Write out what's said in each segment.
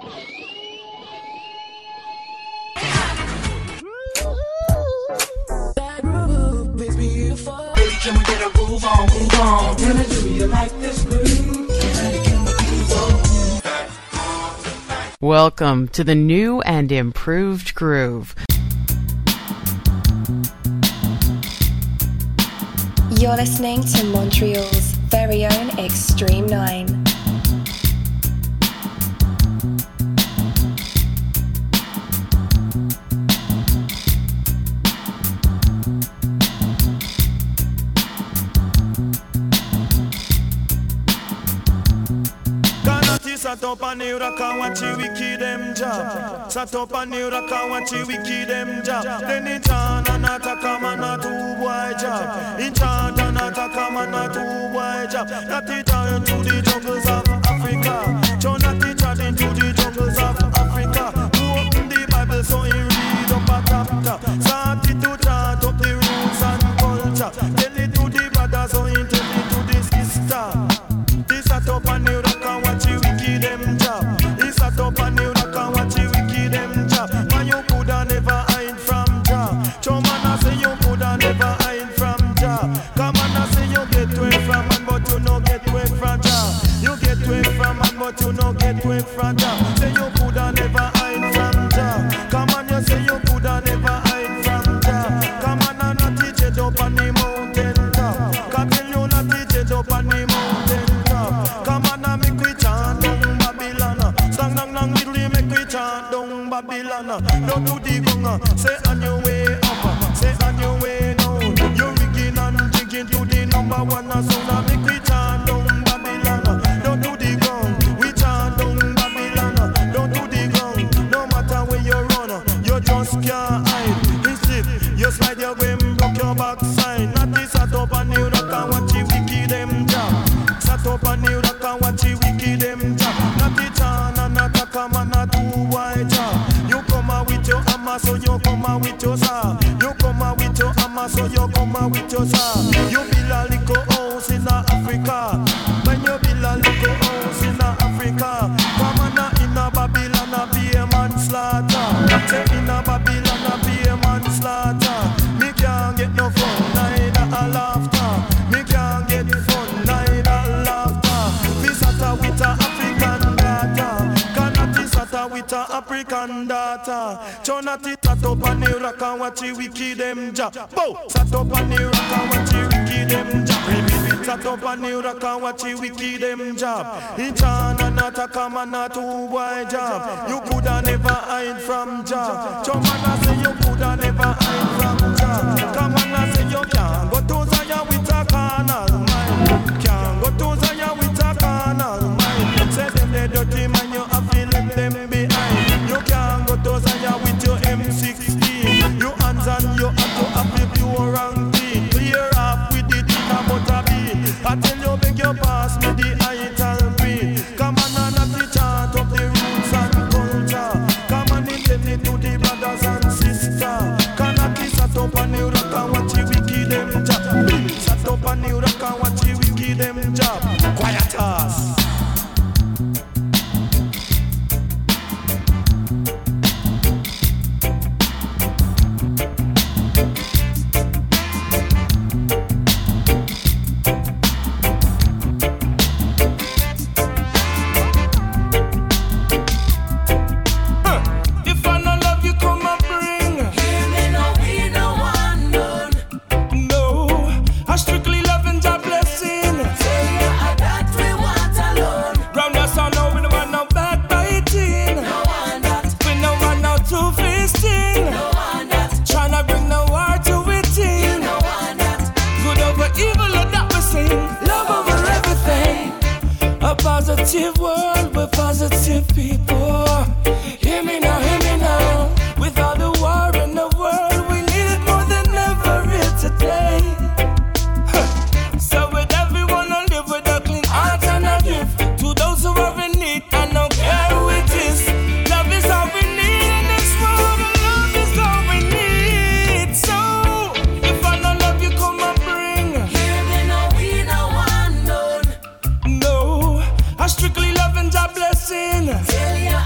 Can we get a groove on, groove on? Can I do you like this groove? Welcome to the new and improved groove. You're listening to Montreal's very own Extreme 9. Sat up and you rock and watch you wiki them job. Sat up and you rock and watch you wiki them job. Then in chant and attack a man a two boy job. In chant and attack a man a two boy job. That it turn to the jungles of Africa. Show not it turn into the jungles of Africa. Who open the Bible so he read up a chapter. Start it to chant up the roots and culture. Tell it to the brother so he tell it to the sister. This sat up and you rock and watch you them job. He sat up and you rock and watch you wiki them job. Man, you coulda never hide from Jah. Chow man, I say you coulda never hide from Jah. Come on, I say you get away from man, but you no get away from Jah. You get away from man, but you no get away from Jah. Say you coulda never hide from Jah. Come on, you say you coulda never hide from Jah. Come on, and not teach it up on the mountain top. Can't tell you not teach it up on the mountain top. Come on, and make we chant. Chant down Babylon, don't do the gong. Say on your way up, say on your way down. You're rigging and jigging to the number one sound. Make we chant down Babylon, don't do the gong. We chant down Babylon, don't do the gong. No matter where you run, you just can't hide. Instead, you slide your way, broke your backside. Not this sat up and you rock and watch you wiki them job. Sat up and you rock and watch you wiki them job. Not the chant and not a come and a you come out with your hammer, so you come out with your saw. You come out with your hammer, so you come out with your saw. You build a little house in Africa. When you build a little house in Africa, come on in a Babylon, a be a manslaughter. Say in a Babylon, a be a manslaughter. Me can't get no fun, neither a laughter. Me can't get fun, neither laughter. We sat with a African data. With a African data. Jonathan sat up and you rock and watch you wiki them job. Bow! Sat up and you rock and watch you wiki them job. Baby, sat up and you rock and watch you wiki them job. In China not a come and a two boy job. You coulda never hide from Jah. Chomana say you coulda never hide from Jah. Come on, I say you can't go to Zion with a carnal mind. Can't go to Zion with a carnal mind. Say them the dirty man, you have to let them behind. You can't go to Zion with your M16. Your hands and your hand to have the pure and clean. Clear up with it in a butter beat. I tell you, beg you pass me the ital green. Come on and have the chant of the roots and culture. Come on and tell it to the brothers and sisters. Can I be sat up and you rock and watch you wiki them job. Sat up and you rock and watch you wiki them job. Quiet us. Positive world with positive people. Hear me now. With all the war in the world, we need it more than ever here today. So with everyone to live with a clean heart and a gift to those who are in need, I don't care who it is. Love is all we need in this world, and love is all we need. So if I don't love you, come and bring. Hear me now, we no want none. No, I strictly love and job blessing. Tell you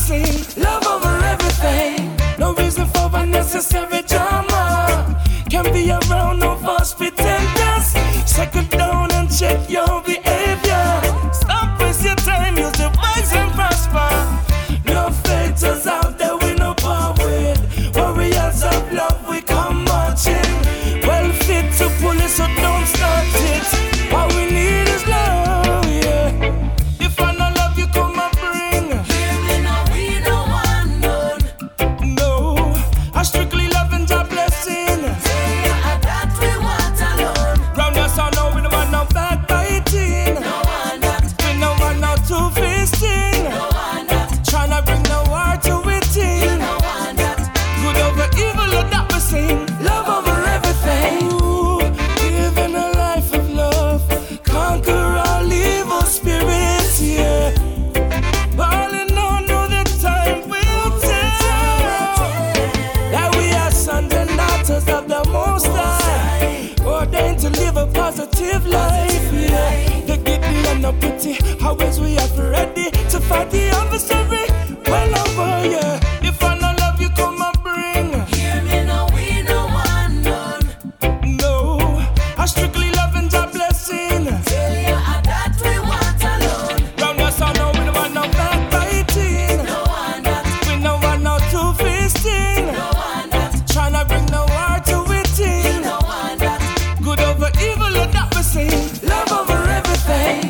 sing love over everything. No reason for unnecessary drama. Can be around no false pretenders. Settle down and check your behavior. Stop waste your time, use the wise and prosper. No faitors out there we no power with. Warriors of love we come marching. Well fit to pull it, so don't start it. All we need is love, yeah. If I no love you, come and bring. Hear me now, we don't want none. No, I strictly love and job blessing. Tell you that we want alone. Round us all now, we don't want no backbiting. No one that, We don't want no two-fisting. no one that, Tryna bring no war to it in. no one that. Good over evil, or that we sing. Love over everything. Ooh, living a life of love. Conquer all evil spirits, yeah. All in all, know the time will tell that we are sons and daughters of the Most High, ordained to live a positive life, yeah. The giddy and the pretty, always we are ready to fight the adversary. Well over, yeah. If I no love you, come and bring. Hear me now, we don't want none. No, I strictly love and job blessing. Tell you that we want alone. Round us all now, we don't want no backbiting. No one that, We don't want no two-fisting. no one that, Tryna bring no war to it in. no one that. Good over evil, or that we sing. Love over everything.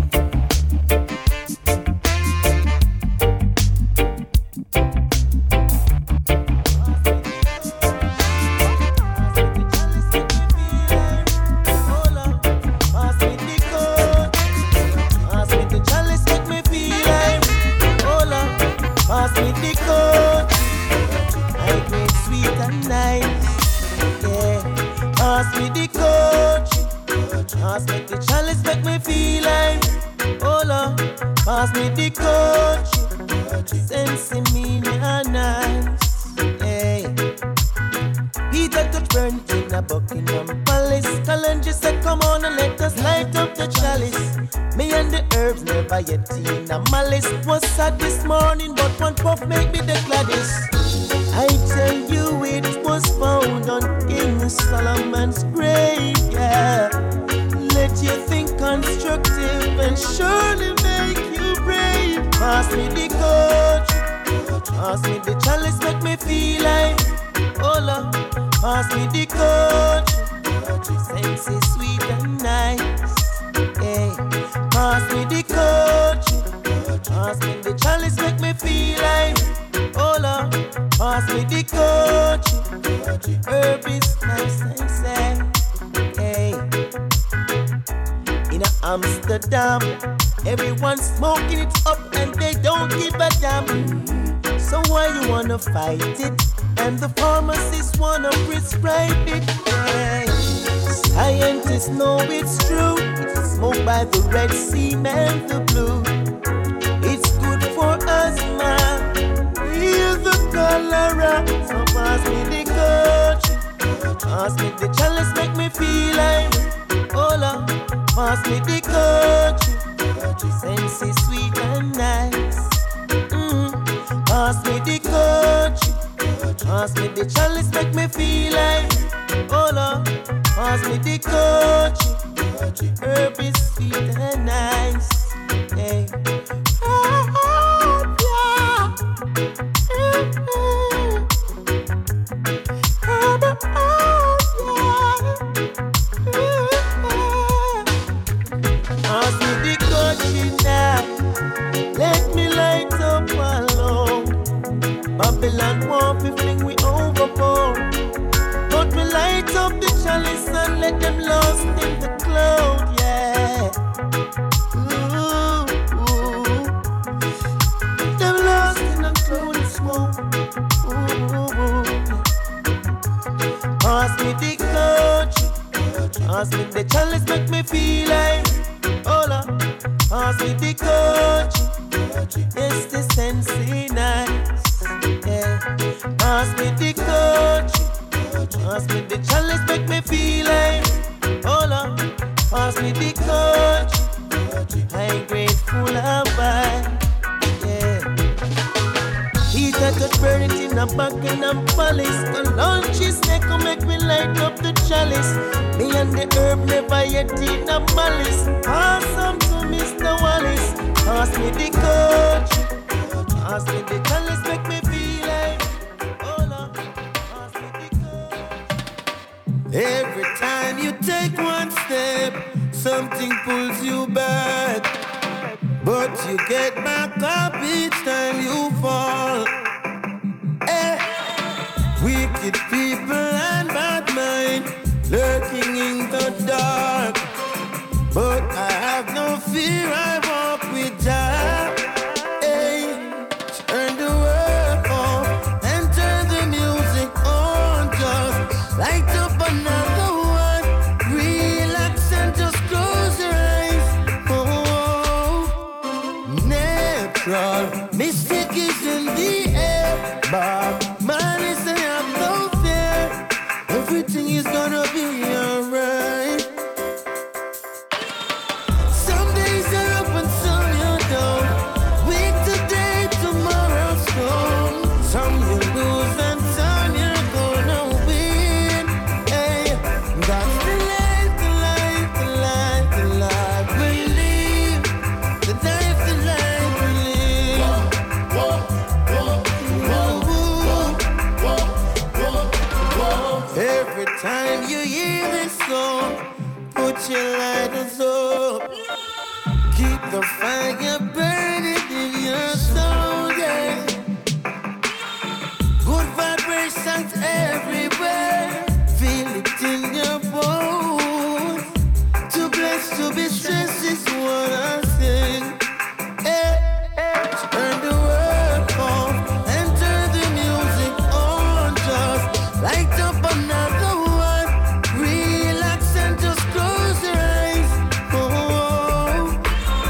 Pass me the coach. I drink sweet and nice. Yeah. Pass me the coach. Pass me the chalice, make me feel like. Oh Lord, pass me the coach. Sense in me and nice. Yeah. Peter to burn in a Buckingham Palace. Kalonji said, come on and let us light up the chalice. Me and the herbs never yet in a malice. Was sad this morning, but one puff make me the gladdest. I tell you it was found on King Solomon's grave, yeah. Let you think constructive and surely make you brave. Pass me the coach. Pass me the chalice, make me feel like. Oh Lord, pass me the coach. Sense is sweet and nice. Hey, pass me the coach. Pass me the chalice, make me feel like. Oh Lord, pass me the coach. Herb is nice and sad. Hey, in Amsterdam, everyone's smoking it up and they don't give a damn. So why you wanna fight it? And the pharmacists wanna prescribe it. Hey. Scientists know it's true. It's smoked by the Red Sea and the blue. It's good for asthma. Heal the cholera. So pass me the coach. Pass me the chalice, make me feel like. Oh Lord, pass me the coach. Sense is sweet and nice. Pass me the coach. Pass me the chalice, make me feel like. Oh Lord, pass me the coach. Herb is sweet and nice. Hey. Oh, yeah. Herb, pass me the coach now. Let me light up alone. Babylon want to fling we overboard. But we light up the chalice and let them lost in the cloud, yeah. Ooh, ooh. Them lost in the cloud of smoke. Ooh. Pass me the coach. Pass me the chalice, make me feel like. Oh Lord, pass me the coach. Yes, the sense is nice. Yeah. Pass me the coach. Pass me the chalice, make me feel like. Oh Lord, pass me the coach. I'm grateful of I. Yeah. a Buckingham Palace. Colonchi's neck will make me light up the chalice. Me and the herb never yet in a malice. Pass some to Mr. Wallace. Pass me the coach. Pass me the chalice, make me feel like. Oh Lord, pass me the coach. Every time you take one step, something pulls you back. But you get back up each time you fall. Wicked people and bad mind lurking in the dark. But I have no fear, I walk with Jah. Hey, turn the world off and turn the music on. Just light up another one. Relax and just close your eyes. Oh, natural mystic is in the air. Bob Marley say I'm no fear. Everything is gonna be alright. Some days are up and some you're down. Week today, tomorrow's gone. Some you lose and some you're gonna win. Hey, that's the life, the life, the life, the life we live. The life, the life we live. Every time you hear this song, put your lighters up. Keep the fire burning in your soul, yeah. Good vibrations everywhere. Feel it in your bones. Too blessed to be stressed is what I sing. Turn the world off and turn the music on. Just light up another one. Relax and just close your eyes. Oh,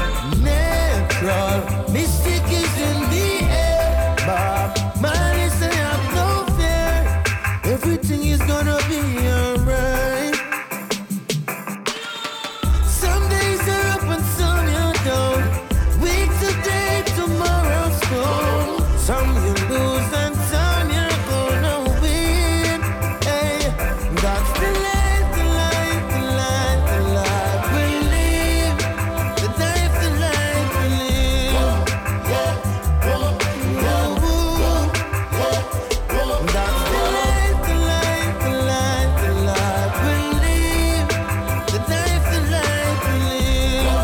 natural mystic is in the air. Bob Marley say I'm no fear. Everything is gonna be alright. Some days are up and some you're down. Week today, tomorrow's gone. Some you lose and some you're gonna win. Hey, that's the life, the life, the life, the life we live. The life, the life we live. That's the life, the life, the life, the life we live. The life, the life we live.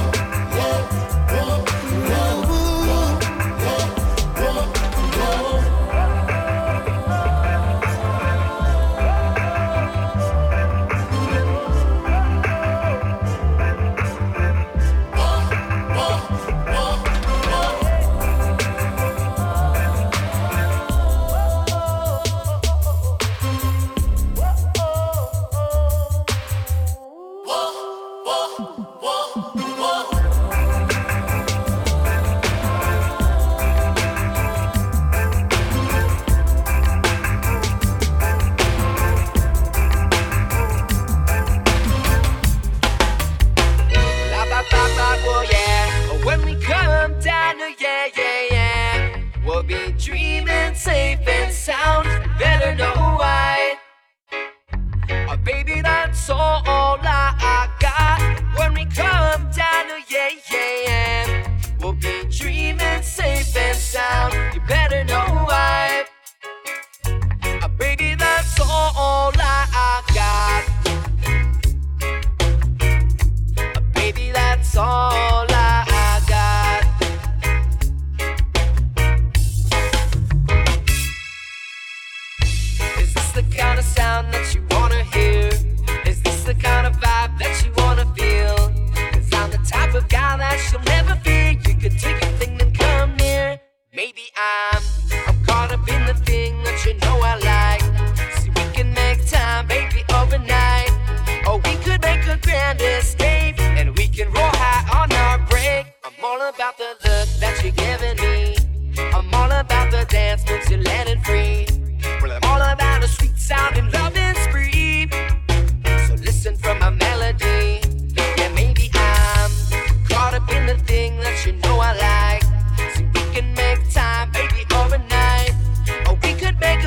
When we come down, we'll be dreaming safe and sound. Better know why. Baby, that's all I got. When we come down, we'll be dreaming safe and sound. You better know why. Baby, that's all I got. Baby, that's all I got. Is this the kind of sound that you wanna hear? Is this the kind of vibe that you wanna feel? 'Cause I'm the type of guy that you'll never fear. You could take a thing and come near. Maybe I'm caught up in the thing that you know I like. See, we can make time, baby, overnight. Or we could make a grand escape, and we can roll high on our break. I'm all about the look that you're giving me. I'm all about the dance moves you're letting free. Well, I'm all about a sweet sound and loving spree. So listen from my melody. Yeah, maybe I'm caught up in the thing that you know I like. See, we can make time, baby, overnight. Or we could make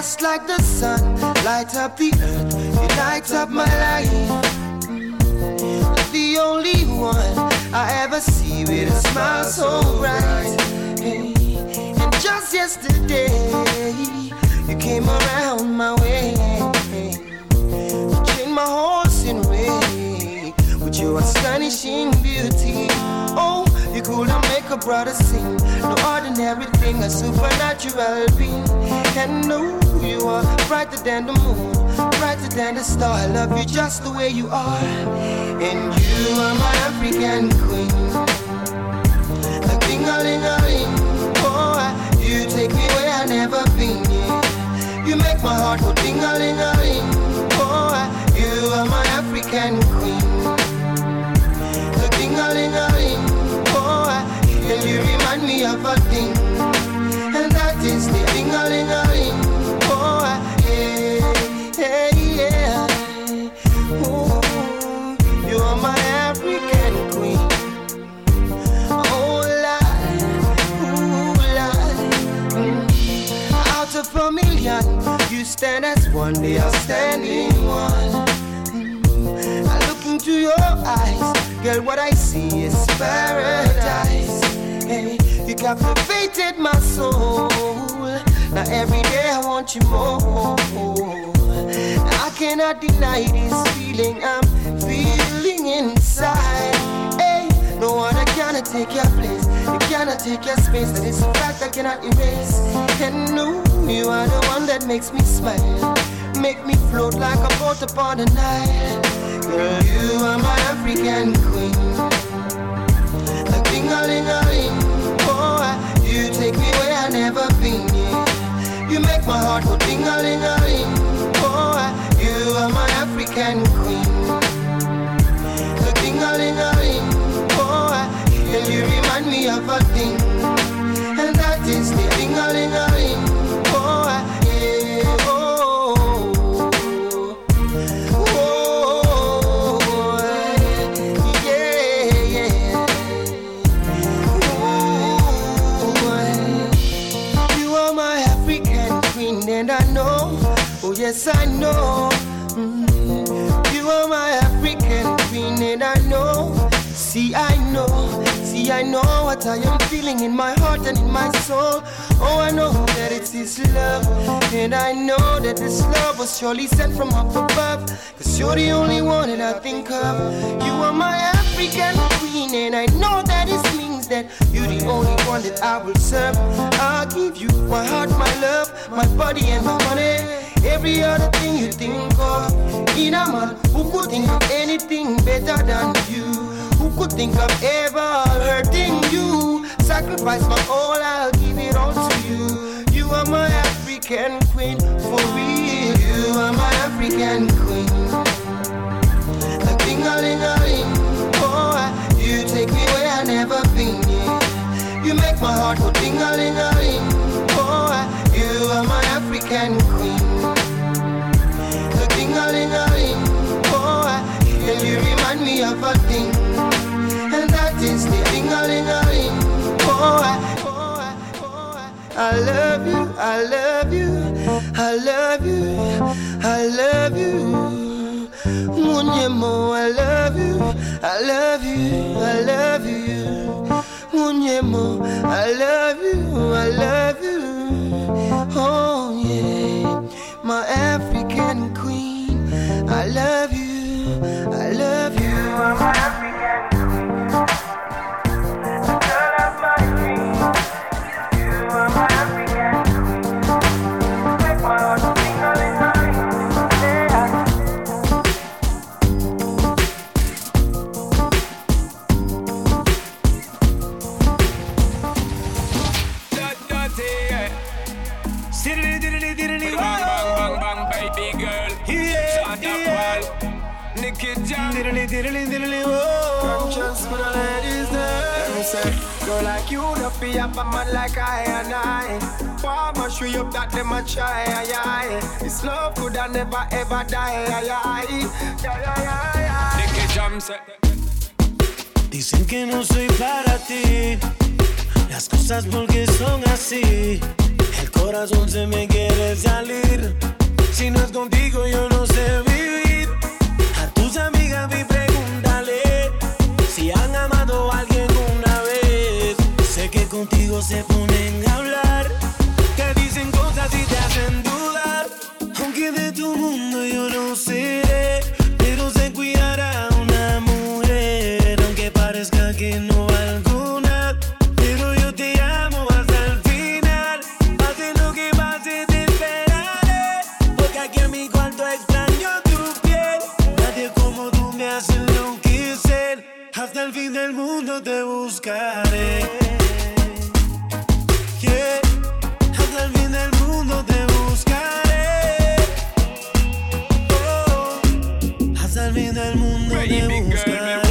just like the sun, light up the earth, you light up my life. The only one I ever see with a smile so bright. Hey, and just yesterday, you came around my way. You changed my horse in way with your astonishing beauty. Oh, you could not make a brother sing. No ordinary thing, a supernatural being. And no, you are brighter than the moon, brighter than the star. I love you just the way you are. And you are my African queen. A ding-a-ling-a-ling. Oh, you take me where I've never been, yeah. You make my heart go ding-a-ling-a-ling. Oh, you are my African queen. A ding-a-ling-a-ling. Oh, and you remind me of a thing. And that is the ding-a-ling-a-ling. Oh, yeah, yeah. Ooh, you are my African queen. Oh, Lord, ooh, Lord. Out of a million, you stand as one, they are standing one. I look into your eyes, girl, what I see is paradise. Hey, you captivated my soul. Now every day I want you more. I cannot deny this feeling I'm feeling inside. Hey, no one cannot take your place. You cannot take your space. That is a fact I cannot erase. And no, you are the one that makes me smile, make me float like a boat upon the Nile. Girl, you are my African queen. A ding-a-ling-a-ling. Oh, you take me where I've never been, yeah. You make my heart go ding-a-ling-a-ling. Oh, you are my African queen. A ding-a-ling-a-ling. Oh, and you remind me of a thing. And that is the ding-a-ling-a-ling. Oh, yeah, oh. And I know, oh yes I know, you are my African queen. And I know, see I know what I am feeling in my heart and in my soul. Oh, I know that it's this love, and I know that this love was surely sent from up above. Cause you're the only one that I think of. You are my African queen, and I know that it means that you're the only one that I will serve. I'll give you my heart, my love, my body and my money. Every other thing you think of. In a man who could think of anything better than you, who could think of ever hurting you. Sacrifice my all, I'll give it all to you. You are my African queen, for real. You are my African queen. A ding-a-ling-a-ling. Oh, you take me where I've never been, yeah. You make my heart go ding-a-ling-a-ling. Oh, you are my African queen. A ding-a-ling-a-ling. Oh, and you remind me of a thing. And that is the ding-a-ling-a-ling. Oh, I love you, I love you, I love you, I love you. Munyemo, I love you, I love you, I love you. Munyemo, I love you, I love you. Oh yeah, my African queen, I love you, I love you. I'm my African queen, girl of my dreams. You are my African queen, make my heart ding-a-ling-a-ling. Diddly, oh. Conscious for the ladies there. Let me say, girl like you, don't be up a man like I and I. Farmer show you up that them a try, This love could have never ever die, Nicky Jam say. Dicen que no soy para ti, las cosas porque son así. El corazón corazón se me quiere salir. Si no es contigo yo no sé vivir. A tus amigas vi pregúntale si han amado a alguien una vez. Sé que contigo se ponen a hablar, que dicen cosas y te hacen dudar. Aunque de tu mundo yo no seré, pero sé cuidar a una mujer. Aunque parezca que no valgo nada, pero yo te amo hasta el final. Pase lo que pase te esperaré, porque aquí en mi cuarto extraño tu piel. Nadie como tú me hace enloquecer. Hasta el fin del mundo te buscaré. Yeah. Hasta el fin del mundo te buscaré. Oh. Hasta el fin del mundo te buscaré.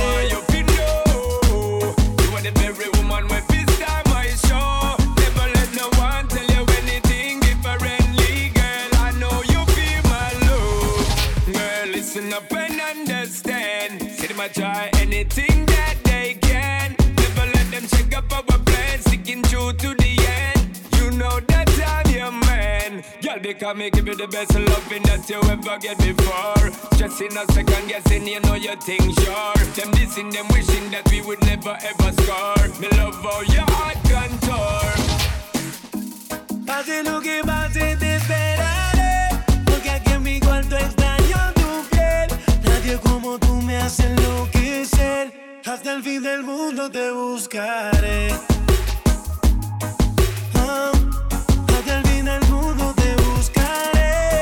Try anything that they can. Never let them check up our plans. Sticking true to the end. You know that I'm your man. Girl, because me give you the best loving that you ever get before. Just in a second guessing, you know your thing sure. Them dissing, them wishing that we would never ever score. Me love how your heart contour. Pase lo que pase te esperaré, porque aquí en mi cuarto extraño tu piel. Nadie como tú me hace enloquecer. Hasta el fin del mundo te buscaré. Oh, hasta el fin del mundo te buscaré.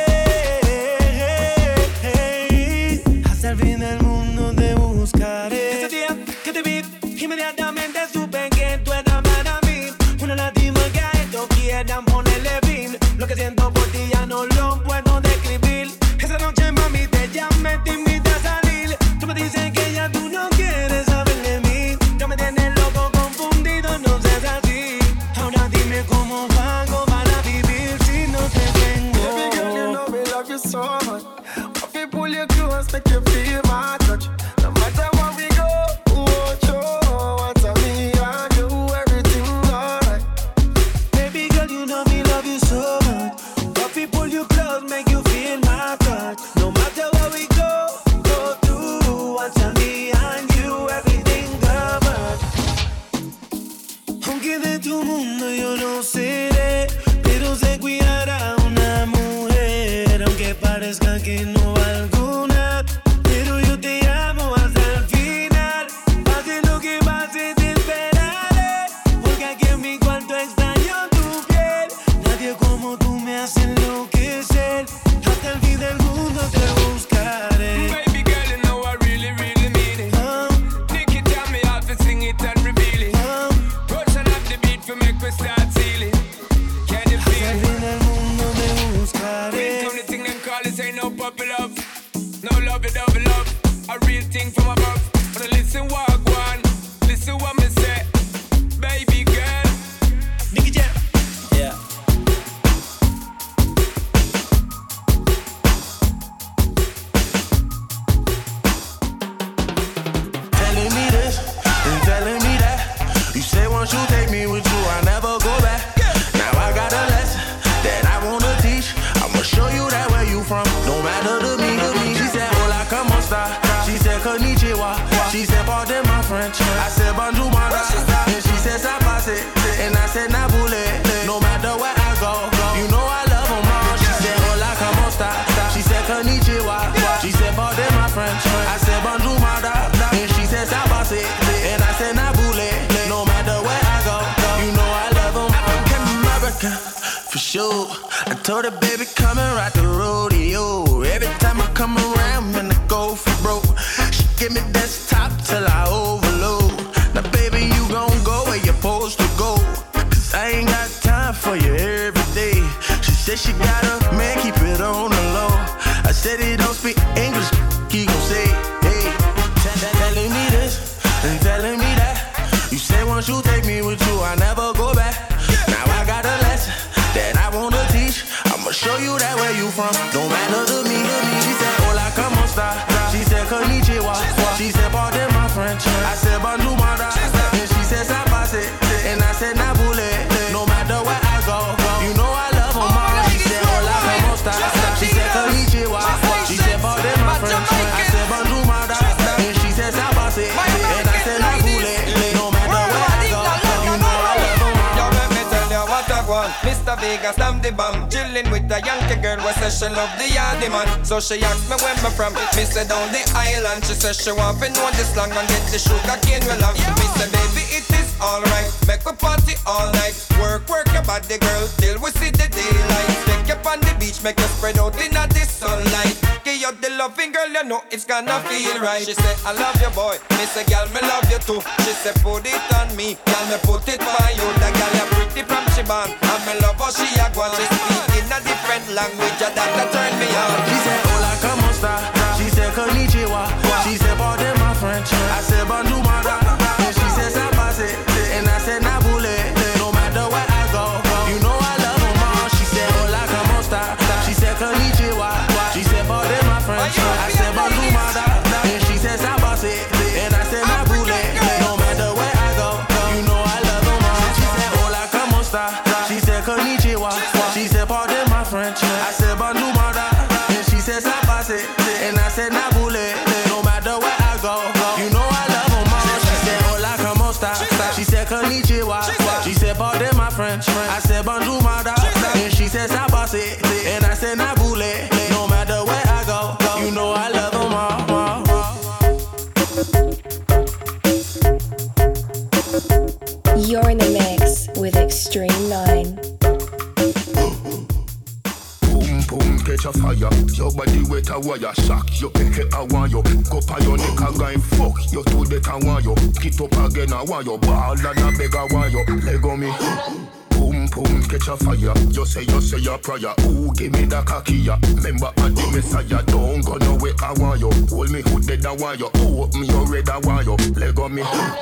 Hasta el fin del mundo te buscaré. Ese día que te vi, inmediatamente supe que tú eras para mí. Una lástima que a esto quieran ponerle fin. Lo que siento por ti ya no lo puedo describir. Esa noche mami te llamé, te invité a salir. Tú me dices que ya tú no quieres saber de mí. Ya me tienes loco, confundido, no seas así. Ahora dime cómo hago para vivir si no te tengo. Baby girl, you know me love you so much. I feel pull you close, make you feel my touch. No matter where we go, oh, show what's on me, I do everything alright. Baby girl, you know me love you so much. I feel pull you close, make you feel my touch. No matter where we go through what's on me and you, everything covered. Aunque de tu mundo yo no seré, pero sé cuidar a una mujer. Aunque parezca que no valgo nada, pero yo te amo hasta el final. Pase lo que pase te esperaré, porque aquí en mi cuarto extraño tu piel. Nadie como tú me hace enloquecer. Hasta el fin del mundo te buscaré. Baby girl, you know I really, really mean it. Nicky tell me how to sing it and reveal it. Rush and have the beat for make we start sealing. Can you feel Hasta el it? fin del mundo te buscaré. Real come the thing them call this ain't no puppy love. No love it, double love. A real thing from above. Wanna listen what I want. Listen what me say. Baby girl. Nicky Jam. Yeah. Telling me this and telling me that. You say once you take me with you, I never go back. Now I got a lesson that I wanna teach. I'ma show you that where you from. No matter to me. She said, hola, como esta? She said, konnichiwa. She said, pardon my French. I said, bonjour, mara. And she said, ça passe. And I said, nabule. No matter where I go, you know I love them all. She said, hola, como esta? She said, konnichiwa. She said, pardon my French. I said, bonjour, mara. And she said, ça passe. And I said, nabule. No matter where I go, you know I love them. African American, for sure. I told her, baby, come and ride the rodeo. Every time I come around, man, I go for broke. She give me desktop till I overload. Now, baby, you gon' go where you're supposed to go. Cause I ain't got time for you every day. She said she got a man, keep it on the low. I said he don't speak English, he gon' say, hey. Telling me this and telling me that. You say once you take me with you, I never go back. Now I got a lesson that I wanna teach. I'ma show you that where you from. Don't matter to me. She said, hola, como esta? She said, konnichiwa. She said, pardon my French. I said, bonjour, mara. And she said, ça passe. And I said, nabule. No matter where I go, you know I love Vegas, slam the bomb. Chillin' with a Yankee girl, who says she love the yardy man. So she asked me where me from. Me say down the island. She says she want to know the slang and get the sugar cane well on. Me say baby it is alright. Make we party all night. Work your body girl till we see the daylight. Take you on the beach, make you spread out in the sunlight. Give you the loving girl, you know it's gonna feel right. She say I love you boy. Me say girl me love you too. She say put it on me, girl me put it by you. The girl you pretty from Chiban, and me love how she a go. She speak in a different language, and that turn me on. She said hola como esta. She said konnichiwa. She said pardon my French. I said bonjour madame. And she said ça passe. And I said nabule. No matter where I go, you know I love her more. She said hola como esta. She said konnichiwa. She said pardon my French. I said bonjour madame. And she said ça passe. And I said nabule. No matter where I go, you know I love her more. She said hola como esta. She said konnichiwa. She said pardon my French. I said bonjour madame. And she said ça passe. And I said nabule. No matter where I go, you know I love her more. She said hola como esta. She said konnichiwa. She said pardon my French. I said bonjour madame. And she said ça passe. And I said nabule. No matter where I go, you know I love her more. You're in the mix with Extreme 9. Boom, boom, catch a fire. Your body wet a wire. Shock, you pick it, I want you. Go pa your neck, I guy fuck. You to that, I want you. Get up again, I want you. Ball and a beg, I want you. Leg on me. Boom, boom, catch a fire. You say your prayer. Ooh, give me the khaki. Remember, I'm the Messiah. Don't go nowhere, I want you. Hold me hood dead, I want you. Oh, me your red, I want you. Leg on me.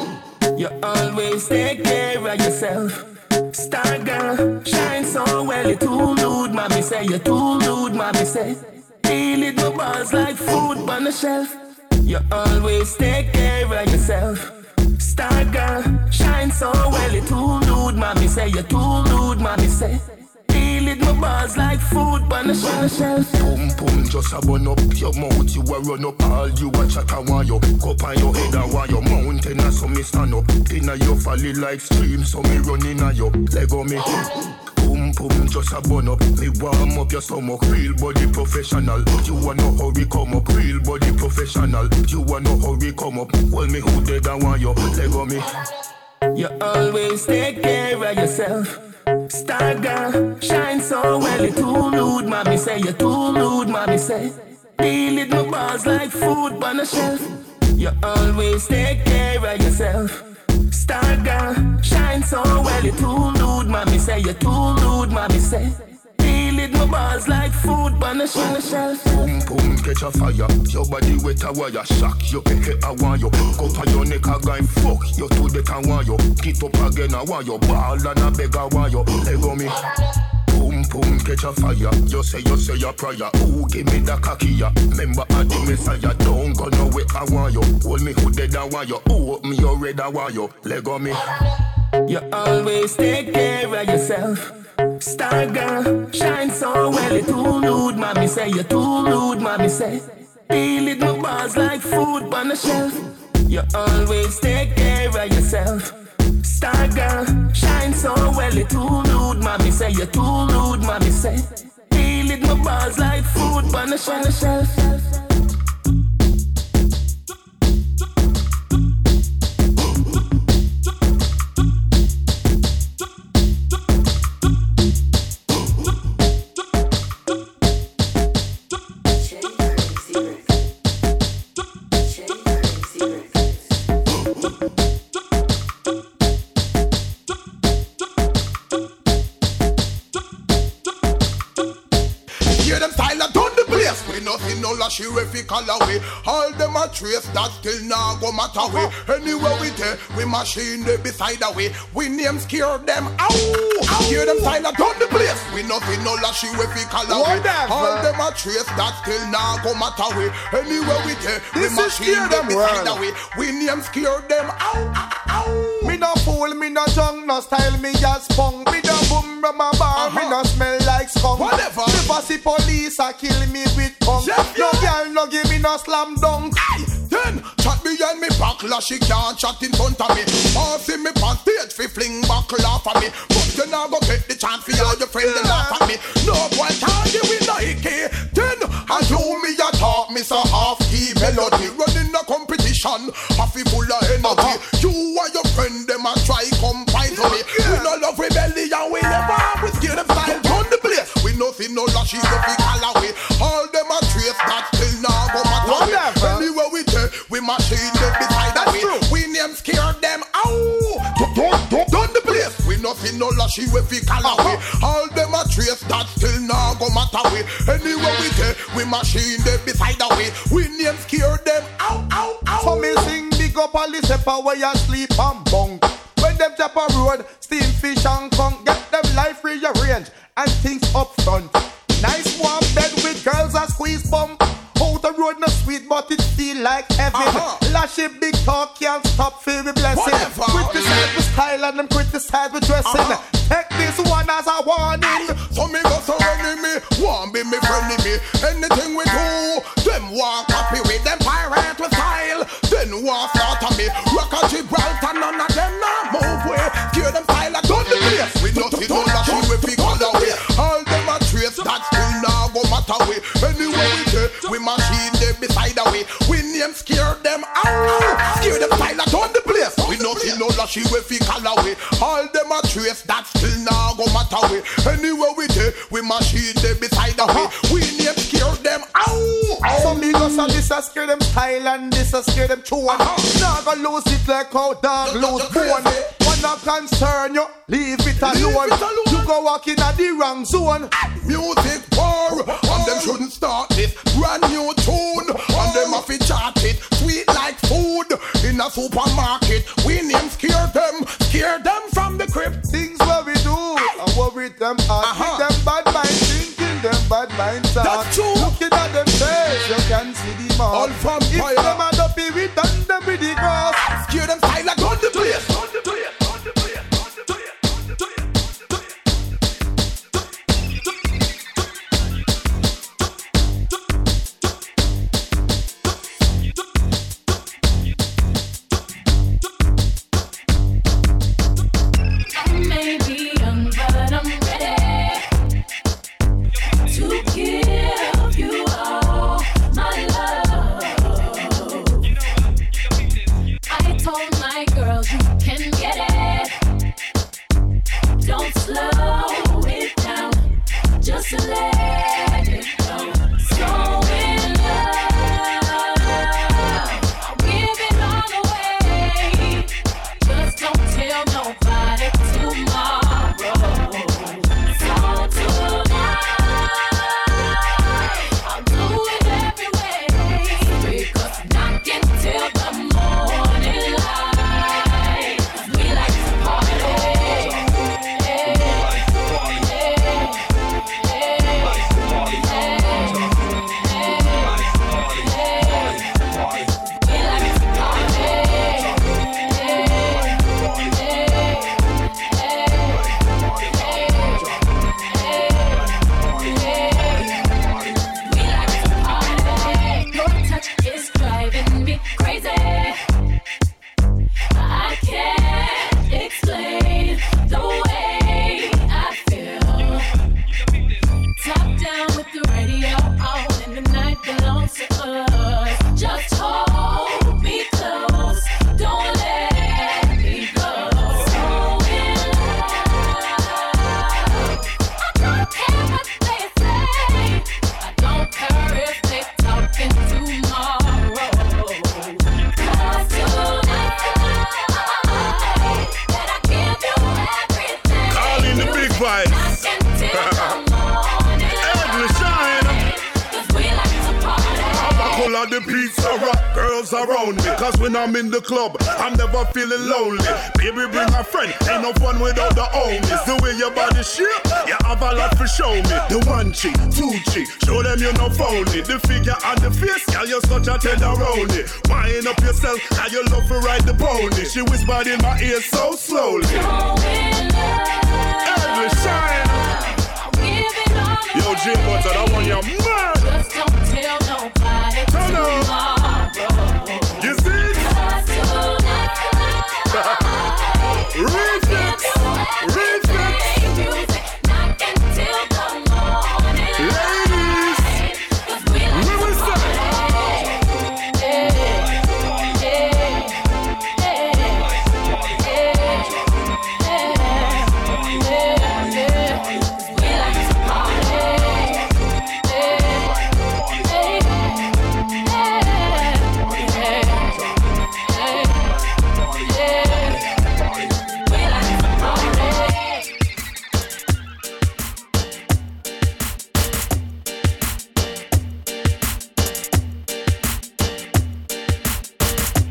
You always take care of yourself. Star girl, shine so well. You're too nude, mommy say. You're too nude, mommy say. Feel it, my bars like food on the shelf. You always take care of yourself. Star girl, shine so well. You're too nude, mommy say. You're too nude, mommy say. Feel it, my bars like food on the shelf. Boom, boom, just a bun up your mouth. You a run up all you a chat, I want you. Go on your head, I want your mountain, and so me stand up. Inna your valley like stream, so me run inna your leg on me. Boom, boom, just a bun up. Me warm up your stomach, real body professional. You want no hurry come up, real body professional. You want no hurry come up. Hold me who dead, I want your leg on me. You always take care of yourself. Star girl, shine so well. You're too nude, mommy say. You're too nude, mommy say. Feel it, my bars like food on the shelf. You always take care of yourself. Star girl, shine so well. You're too nude, mommy say. You're too nude, mommy say. Feel it, my bars like food on the shelf. Boom, boom, catch a fire. Your body wet a wire. Shock, you pick it, I want you. Go pa your neck, a guy fuck. You to that, I want you. Get up again, I want you. Ball and a beg, I want you. Leg on me. Boom, boom, catch a fire. You say your prayer. Ooh, give me the khaki. Remember, I'm the Messiah. Don't go nowhere, I want you. Hold me who dead, I want you. Ooh, me your red, I want you. Leg on me. You always take care of yourself. Star girl, shine so well. You're too nude, mommy say. You're too nude, mommy say. Feel it, my bars like food on the shelf. You always take care of yourself. Star girl, shine so well. You're too nude, mommy say. You're too nude, mommy say. Feel it, my bars like food on the shelf. She refi call away. All them a trace that still now go matter way. Anywhere we there, we machine they beside away. We name scare them ow. Hear them silent on the place. We nothing no la she refi call away. All them a trace that still now go matter way. Anywhere we there, we machine they beside away. We name scare them ow. Me no fool, me no junk, no style, me just punk. Me no boom from a bar, me no smell like skunk. Whatever. Never see police a kill me with punk. No girl no give me no slam dunk. Then chat behind me back backlash, she can't chat in front of me. Passing me on stage, fi fling back laugh at me. But you now go get the chance for all your friends to laugh at me. No boy can't give me no hickey. Then I do me a talk, me so half key melody. Running a competition, half full of energy. You and your friend, them a try come fight to me. We no love rebellion, we never we scare them style. Turn the place, we nothing no lashes if we call away. All them a trace that still now go matter. Anywhere we take, we machine them beside the way. We name scare them out. Done the place, we nothing no lashes if we call away. All them a trace that still now go matter way. Anywhere we take, we machine them beside the way. We name scare them out. So me sing big up all the stepper where you sleep and bunk. When them tap a road, steam fish and conch. Get them life rearranged and things up front. Nice warm bed with girls and squeeze bum. Out the road no sweet but it feel like heaven. Lashy big talk can't stop feel me blessing. Criticize the style and them criticize the dressing. Take this one as a warning. So me go so enemy, want be me friendly me. Anything we do, them want copy with them pirate with style. Then want start on me. Rock a Gibraltar, none of them not move way. Scare them style, I done the place. We nothing on the shoe we pick all the way. All them a trace that still now go matter way. Anyway we take, we machine them beside the way. We name scare them out. Scare them style, I done the place. We nothing on the shoe we pick all the way. All them a trace that still now go matter way. Anyway we take, we machine them beside the way. We name scare them out. Some niggas and this a scare them style and this a scare them tune. Now go lose it like how dog lose bone. Wanna concern you, leave it alone. You go walk in at the wrong zone. Music war, and them shouldn't start this brand new tune. And them have to chart it, sweet like food. In a supermarket, we name scare them from the crib. Things what we do, and worry them out. With them bad mind thinking, them bad mind talk. That's true. Looking at them face, you can see the mark. All from if fire. them are dopey, we done them with the grass. Scare them style like on the place. The pizza rock girls around me, cause when I'm in the club, I'm never feeling lonely. Baby, bring a friend, ain't no fun without the homies. The way your body shape, you have a lot to show me. The 1 cheek, 2 cheek, show them you're not phony. The figure and the face, girl, you're such a tenderoni. Wind up yourself, now you love to ride the pony. She whispered in my ear so slowly. Every shine. Yo, Jim Butter, that one you're mad. Just don't tell nobody tomorrow. You see?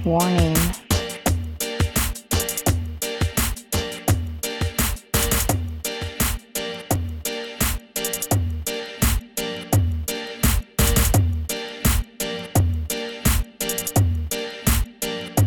Warning.